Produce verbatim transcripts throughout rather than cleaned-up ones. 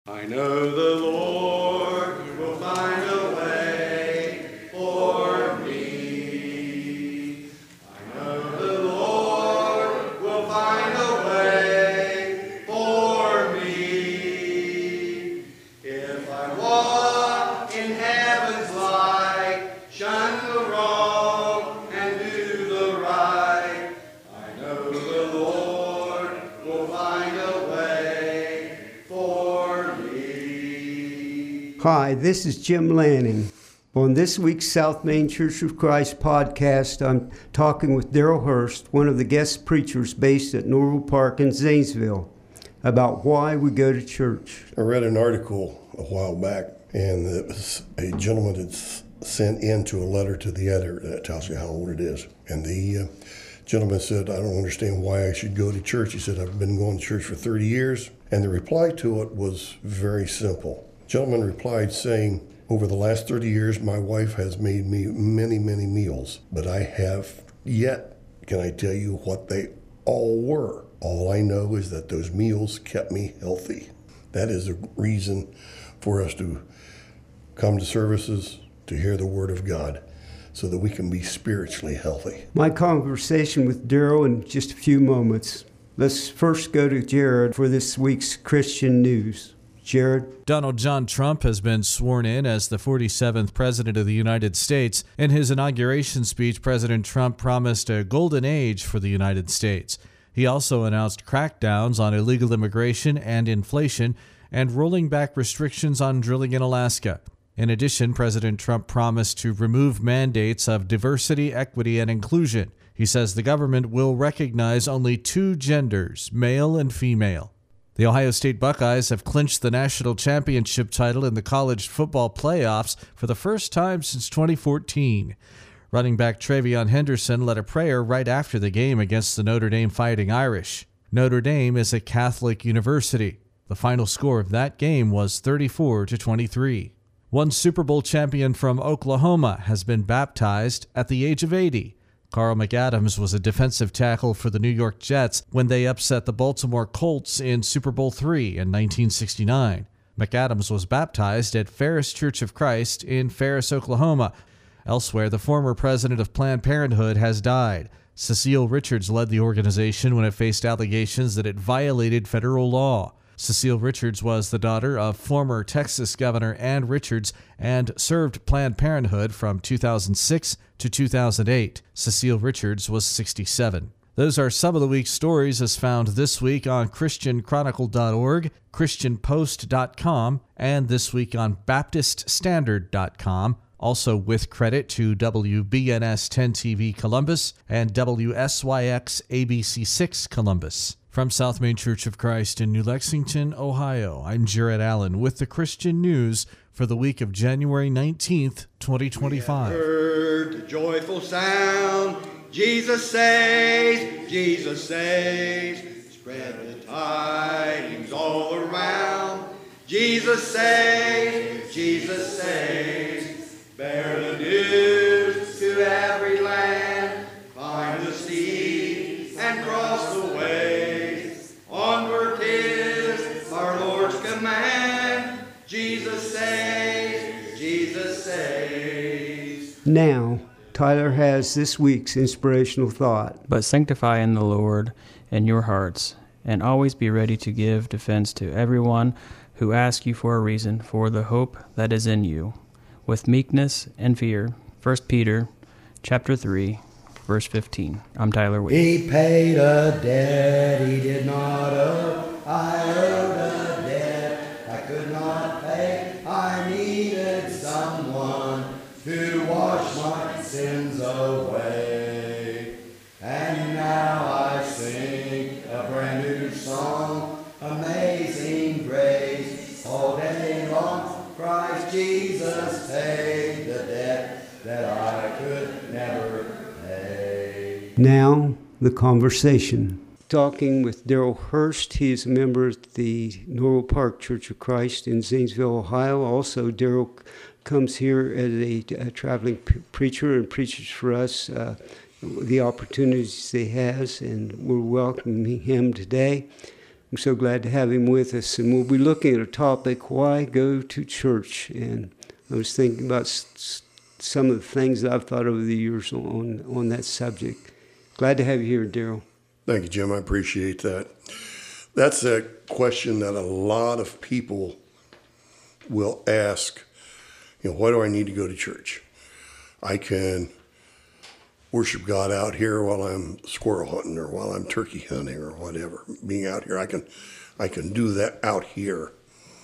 I know the Lord will find a way for me. I know the Lord will find a way for me. If I walk in heaven's light, shun the wrong and do the right, I know the Lord will find a way for me. Hi, this is Jim Lanning. On this week's South Main Church of Christ podcast, I'm talking with Darrell Hurst, one of the guest preachers based at Norval Park in Zanesville, about why we go to church. I read an article a while back, and it was a gentleman had sent into a letter to the editor that tells you how old it is. And the uh, gentleman said, I don't understand why I should go to church. He said, I've been going to church for thirty years. And the reply to it was very simple. The gentleman replied saying, over the last thirty years, my wife has made me many, many meals, but I have yet, can I tell you what they all were? All I know is that those meals kept me healthy. That is a reason for us to come to services, to hear the Word of God, so that we can be spiritually healthy. My conversation with Darrell in just a few moments. Let's first go to Jared for this week's Christian news. Jared? Donald John Trump has been sworn in as the forty-seventh President of the United States. In his inauguration speech, President Trump promised a golden age for the United States. He also announced crackdowns on illegal immigration and inflation and rolling back restrictions on drilling in Alaska. In addition, President Trump promised to remove mandates of diversity, equity, and inclusion. He says the government will recognize only two genders, male and female. The Ohio State Buckeyes have clinched the national championship title in the college football playoffs for the first time since twenty fourteen. Running back Travion Henderson led a prayer right after the game against the Notre Dame Fighting Irish. Notre Dame is a Catholic university. The final score of that game was thirty-four to twenty-three. One Super Bowl champion from Oklahoma has been baptized at the age of eighty. Carl McAdams was a defensive tackle for the New York Jets when they upset the Baltimore Colts in Super Bowl three in nineteen sixty-nine. McAdams was baptized at Ferris Church of Christ in Ferris, Oklahoma. Elsewhere, the former president of Planned Parenthood has died. Cecile Richards led the organization when it faced allegations that it violated federal law. Cecile Richards was the daughter of former Texas Governor Ann Richards and served Planned Parenthood from two thousand six to two thousand eight. Cecile Richards was sixty-seven. Those are some of the week's stories as found this week on Christian Chronicle dot org, Christian Post dot com, and this week on Baptist Standard dot com. Also with credit to W B N S ten T V Columbus and W S Y X A B C six Columbus. From South Main Church of Christ in New Lexington, Ohio, I'm Jared Allen with the Christian News for the week of January nineteenth, twenty twenty-five. We have heard the joyful sound, Jesus saves, Jesus saves. Spread the tidings all around. Jesus saves, Jesus saves. Bear the news to every land. Climb the steep and cross the way. Onward 'tis our Lord's command. Jesus saves, Jesus saves. Now, Tyler has this week's inspirational thought. But sanctify in the Lord in your hearts, and always be ready to give defense to everyone who asks you for a reason for the hope that is in you, with meekness and fear. First Peter chapter three, verse fifteen. I'm Tyler Wade. He paid a debt he did not owe. I owed a debt I could not pay. I needed someone to wash my sins away. And now I sing a brand new song, Amazing Grace. All day long, Christ Jesus paid the debt that I could never pay. Now, the conversation. Talking with Darrell Hurst. He is a member of the Norval Park Church of Christ in Zanesville, Ohio. Also, Darrell comes here as a, a traveling p- preacher and preaches for us uh, the opportunities he has, and we're welcoming him today. I'm so glad to have him with us. And we'll be looking at a topic, why go to church? And I was thinking about s- some of the things that I've thought over the years on, on that subject. Glad to have you here, Daryl. Thank you, Jim. I appreciate that. That's a question that a lot of people will ask, you know, why do I need to go to church? I can worship God out here while I'm squirrel hunting or while I'm turkey hunting or whatever. Being out here, I can I can do that out here.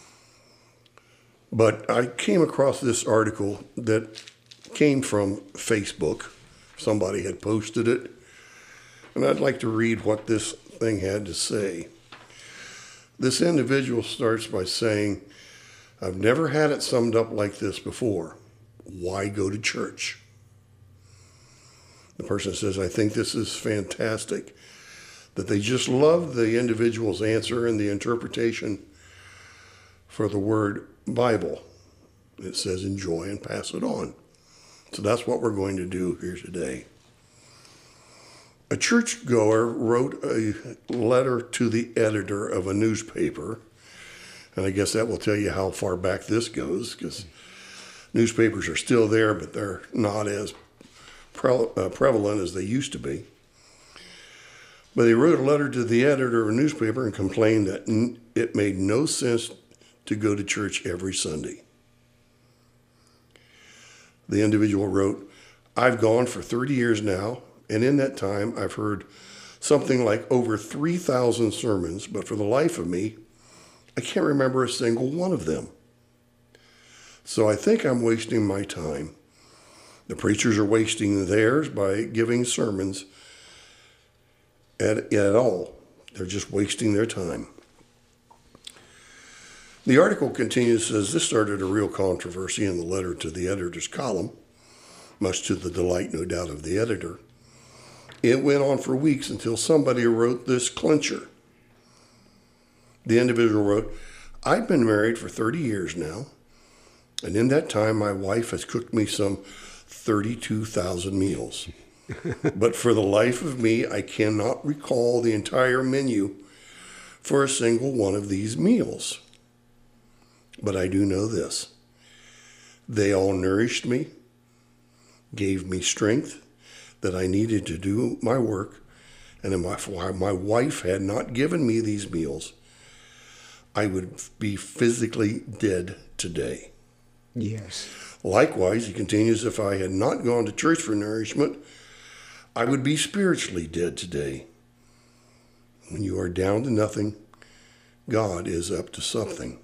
But I came across this article that came from Facebook. Somebody had posted it. And I'd like to read what this thing had to say. This individual starts by saying, I've never had it summed up like this before. Why go to church? The person says, I think this is fantastic. That they just love the individual's answer and the interpretation for the word Bible. It says enjoy and pass it on. So that's what we're going to do here today. A churchgoer wrote a letter to the editor of a newspaper, and I guess that will tell you how far back this goes, because newspapers are still there, but they're not as pre- uh, prevalent as they used to be. But he wrote a letter to the editor of a newspaper and complained that n- it made no sense to go to church every Sunday. The individual wrote, I've gone for thirty years now, and in that time, I've heard something like over three thousand sermons, but for the life of me, I can't remember a single one of them. So I think I'm wasting my time. The preachers are wasting theirs by giving sermons at, at all. They're just wasting their time. The article continues, says this started a real controversy in the letter to the editor's column, much to the delight, no doubt, of the editor. It went on for weeks until somebody wrote this clincher. The individual wrote, I've been married for thirty years now, and in that time my wife has cooked me some thirty-two thousand meals. But for the life of me, I cannot recall the entire menu for a single one of these meals. But I do know this. They all nourished me, gave me strength that I needed to do my work, and if my, my wife had not given me these meals, I would be physically dead today. Yes. Likewise, he continues, if I had not gone to church for nourishment, I would be spiritually dead today. When you are down to nothing, God is up to something.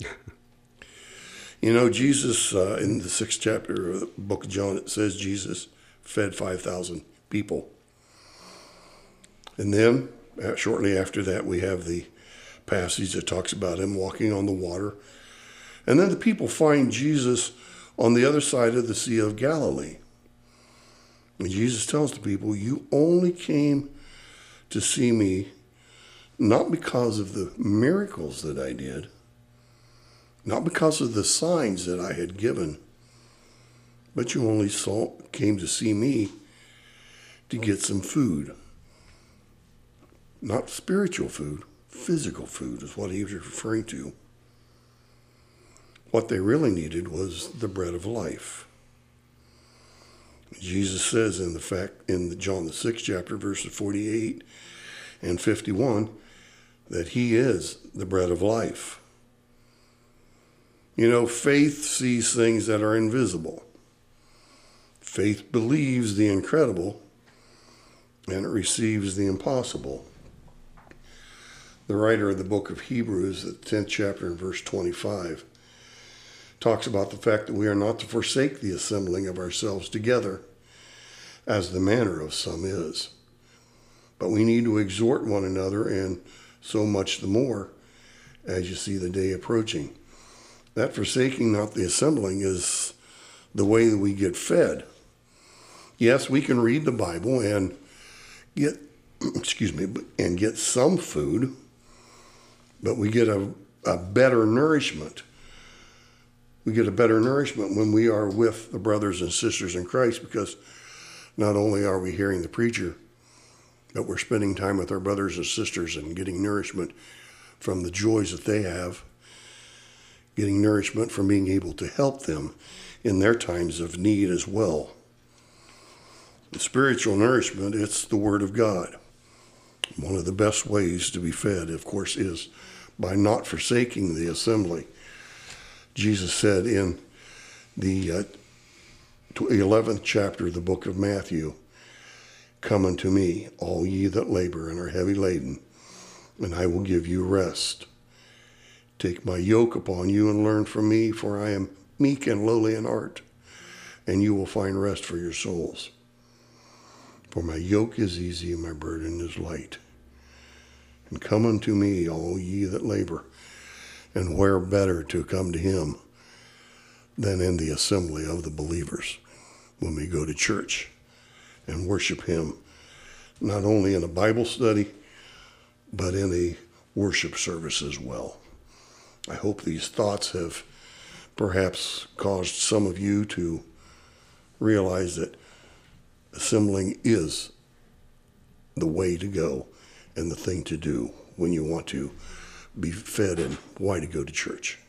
You know, Jesus, uh, in the sixth chapter of the book of John, it says Jesus fed five thousand people. And then, uh, shortly after that, we have the passage that talks about him walking on the water. And then the people find Jesus on the other side of the Sea of Galilee. And Jesus tells the people, you only came to see me not because of the miracles that I did, not because of the signs that I had given, but you only saw, came to see me to get some food. Not spiritual food, physical food is what he was referring to. What they really needed was the bread of life. Jesus says in the fact in the John the sixth chapter, verses forty-eight and fifty-one, that he is the bread of life. You know, faith sees things that are invisible. Faith believes the incredible, and it receives the impossible. The writer of the book of Hebrews, the tenth chapter and verse twenty-five, talks about the fact that we are not to forsake the assembling of ourselves together, as the manner of some is. But we need to exhort one another, and so much the more as you see the day approaching. That forsaking not the assembling is the way that we get fed. Yes, we can read the Bible and get, excuse me, and get some food, but we get a, a better nourishment. We get a better nourishment when we are with the brothers and sisters in Christ, because not only are we hearing the preacher, but we're spending time with our brothers and sisters and getting nourishment from the joys that they have, getting nourishment from being able to help them in their times of need as well. The spiritual nourishment, it's the Word of God. One of the best ways to be fed, of course, is by not forsaking the assembly. Jesus said in the uh, eleventh chapter of the book of Matthew, "Come unto me, all ye that labor and are heavy laden, and I will give you rest. Take my yoke upon you and learn from me, for I am meek and lowly in heart, and you will find rest for your souls. For my yoke is easy and my burden is light. And come unto me, all ye that labor, and where better to come to him than in the assembly of the believers when we go to church and worship him, not only in a Bible study, but in a worship service as well." I hope these thoughts have perhaps caused some of you to realize that assembling is the way to go and the thing to do when you want to be fed and why to go to church.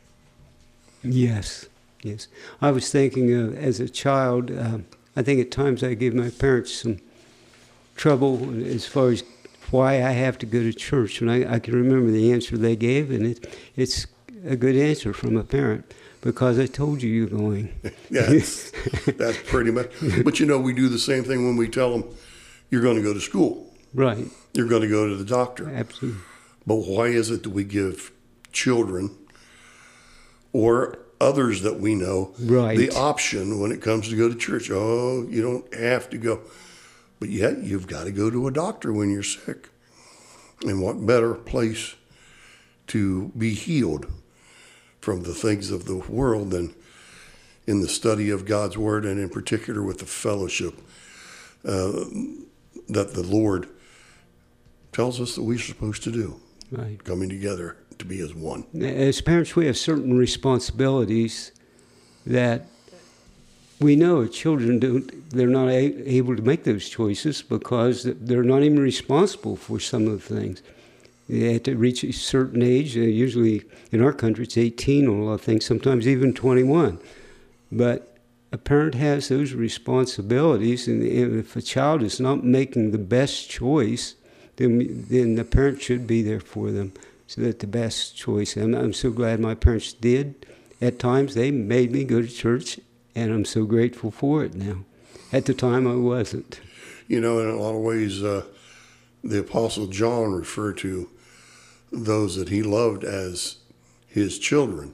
Yes, yes. I was thinking of, as a child, uh, I think at times I gave my parents some trouble as far as why I have to go to church. And I, I can remember the answer they gave, and it, it's a good answer from a parent, because I told you you're going. Yes, that's pretty much. But you know, we do the same thing when we tell them, you're going to go to school. Right. You're going to go to the doctor. Absolutely. But why is it that we give children or others that we know right. the option when it comes to go to church? Oh, you don't have to go. But yet you've got to go to a doctor when you're sick. And what better place to be healed from the things of the world than in the study of God's Word, and in particular with the fellowship uh, that the Lord tells us that we're supposed to do, right. Coming together to be as one. As parents, we have certain responsibilities that we know children don't, they're not a, able to make those choices because they're not even responsible for some of the things. They have to reach a certain age. Uh, usually in our country it's eighteen on a lot of things, sometimes even twenty-one. But a parent has those responsibilities, and if a child is not making the best choice, then, then the parent should be there for them so that the best choice. And I'm so glad my parents did. At times they made me go to church, and I'm so grateful for it now. At the time I wasn't. You know, in a lot of ways, uh, the Apostle John referred to those that he loved as his children.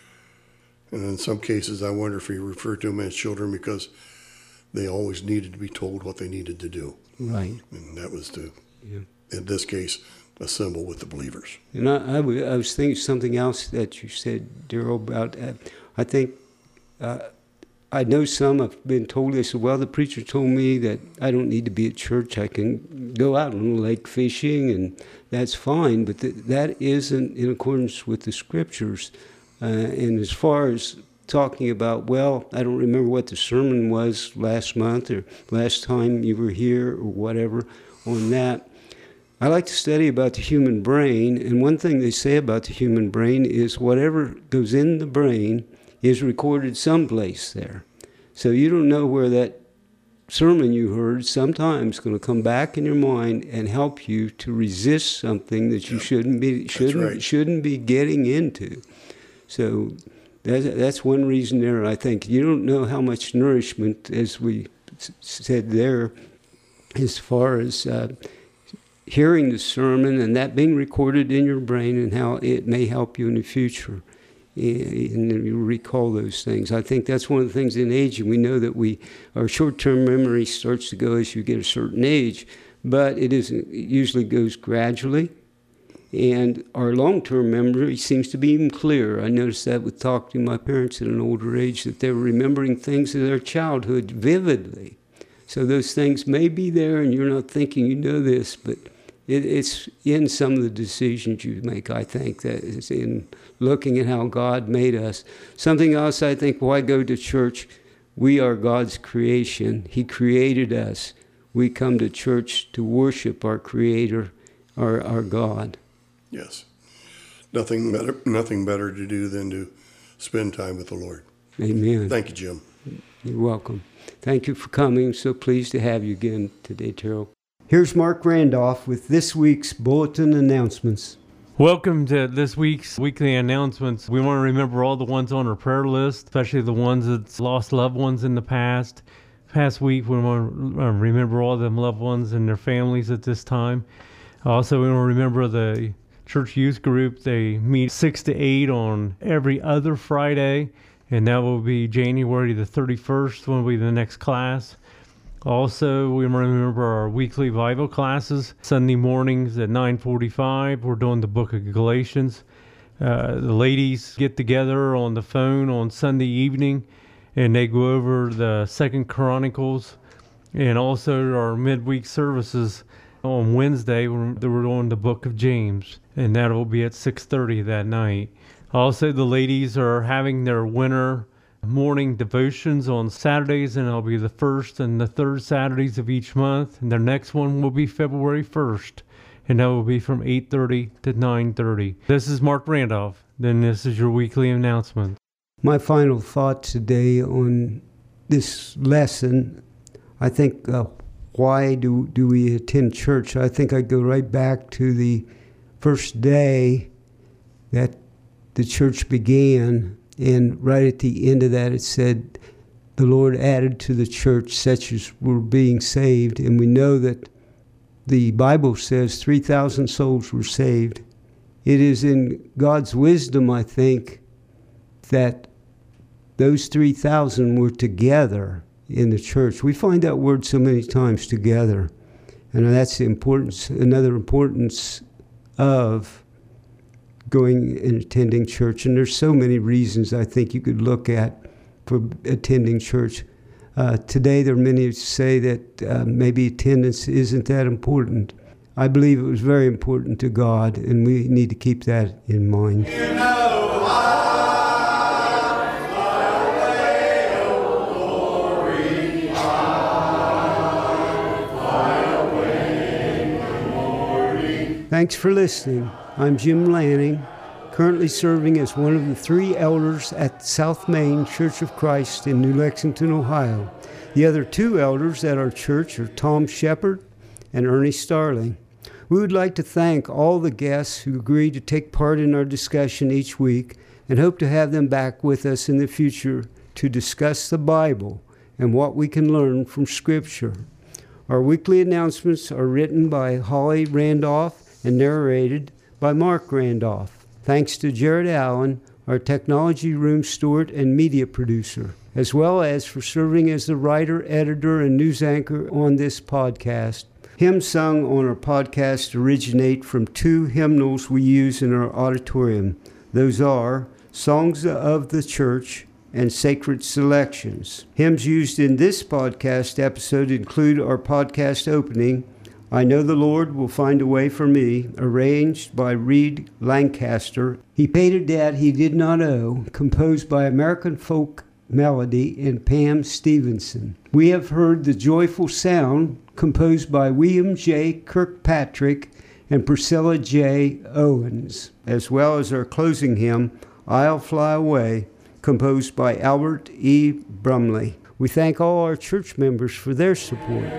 And in some cases, I wonder if he referred to them as children because they always needed to be told what they needed to do. Right. And that was to, yeah. in this case, assemble with the believers. And I, I, w- I was thinking something else that you said, Daryl, about, uh, I think, uh, I know some have been told, they said, well, the preacher told me that I don't need to be at church. I can go out on the lake fishing, and that's fine. But th- that isn't in accordance with the scriptures. Uh, and as far as talking about, well, I don't remember what the sermon was last month or last time you were here or whatever on that. I like to study about the human brain, and one thing they say about the human brain is whatever goes in the brain is recorded someplace there. So you don't know where that sermon you heard sometimes is going to come back in your mind and help you to resist something that you yep. shouldn't be shouldn't right. shouldn't be getting into. So that's that's one reason there. I think you don't know how much nourishment, as we said there, as far as uh, hearing the sermon and that being recorded in your brain and how it may help you in the future. And you recall those things. I think that's one of the things in aging. We know that we our short-term memory starts to go as you get a certain age, but it isn't. It usually goes gradually, and our long-term memory seems to be even clearer. I noticed that with talking to my parents at an older age, that they were remembering things of their childhood vividly. So those things may be there, and you're not thinking you know this, but it, it's in some of the decisions you make. I think that is in looking at how God made us. Something else, I think, why go to church? We are God's creation. He created us. We come to church to worship our Creator, our, our God. Yes. nothing better, nothing better to do than to spend time with the Lord. Amen. Thank you, Jim. You're welcome. Thank you for coming. So pleased to have you again today, Terrell. Here's Mark Randolph with this week's bulletin announcements. Welcome to this week's weekly announcements. We want to remember all the ones on our prayer list, especially the ones that's lost loved ones in the past. Past week, we want to remember all them loved ones and their families at this time. Also, we want to remember the church youth group. They meet six to eight on every other Friday, and that will be January the thirty-first when will be the next class. Also, we remember our weekly Bible classes, Sunday mornings at nine forty-five. We're doing the book of Galatians. Uh, the ladies get together on the phone on Sunday evening, and they go over the Second Chronicles, and also our midweek services on Wednesday. We're, we're doing the book of James, and that will be at six thirty that night. Also, the ladies are having their winter morning devotions on Saturdays, and it'll be the first and the third Saturdays of each month. And their next one will be February first, and that will be from eight thirty to nine thirty. This is Mark Randolph. Then this is your weekly announcement. My final thought today on this lesson, I think, uh, why do, do we attend church? I think I go right back to the first day that the church began. And right at the end of that, it said, the Lord added to the church such as were being saved. And we know that the Bible says three thousand souls were saved. It is in God's wisdom, I think, that those three thousand were together in the church. We find that word so many times, together. And that's the importance, another importance of going and attending church. And there's so many reasons I think you could look at for attending church. Uh, today there are many who say that uh, maybe attendance isn't that important. I believe it was very important to God, and we need to keep that in mind. You know I fly away, oh glory, I fly away in the morning. Thanks for listening. I'm Jim Lanning, currently serving as one of the three elders at South Main Church of Christ in New Lexington, Ohio. The other two elders at our church are Tom Shepard and Ernie Starling. We would like to thank all the guests who agreed to take part in our discussion each week and hope to have them back with us in the future to discuss the Bible and what we can learn from Scripture. Our weekly announcements are written by Holly Randolph and narrated by Mark Randolph. Thanks to Jared Allen, our technology room steward and media producer, as well as for serving as the writer, editor, and news anchor on this podcast. Hymns sung on our podcast originate from two hymnals we use in our auditorium. Those are Songs of the Church and Sacred Selections. Hymns used in this podcast episode include our podcast opening, I Know the Lord Will Find a Way for Me, arranged by Reed Lancaster. He Paid a Debt He Did Not Owe, composed by American Folk Melody and Pam Stevenson. We have heard The Joyful Sound, composed by William J. Kirkpatrick and Priscilla J. Owens, as well as our closing hymn, I'll Fly Away, composed by Albert E. Brumley. We thank all our church members for their support.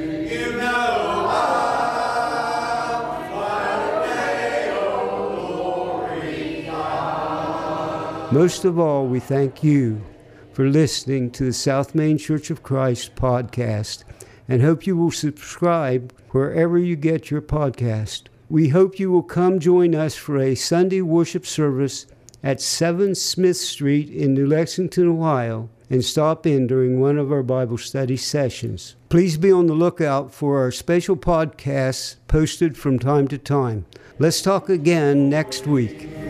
Most of all, we thank you for listening to the South Main Church of Christ podcast and hope you will subscribe wherever you get your podcast. We hope you will come join us for a Sunday worship service at seven Smith Street in New Lexington, Ohio, and stop in during one of our Bible study sessions. Please be on the lookout for our special podcasts posted from time to time. Let's talk again next week.